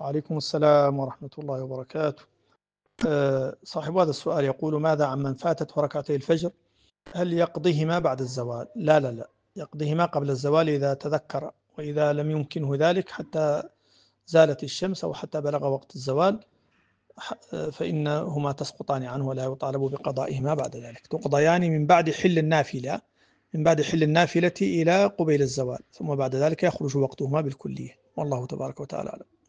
وعليكم السلام ورحمة الله وبركاته. صاحب هذا السؤال يقول: ماذا عمن فاتته ركعتي الفجر؟ هل يقضيهما بعد الزوال؟ لا لا لا، يقضيهما قبل الزوال إذا تذكر، وإذا لم يمكنه ذلك حتى زالت الشمس أو حتى بلغ وقت الزوال فإنهما تسقطان عنه ولا يطالب بقضائهما بعد ذلك. تقضيان من بعد حل النافلة، من بعد حل النافلة إلى قبيل الزوال، ثم بعد ذلك يخرج وقتهما بالكلية. والله تبارك وتعالى أعلم.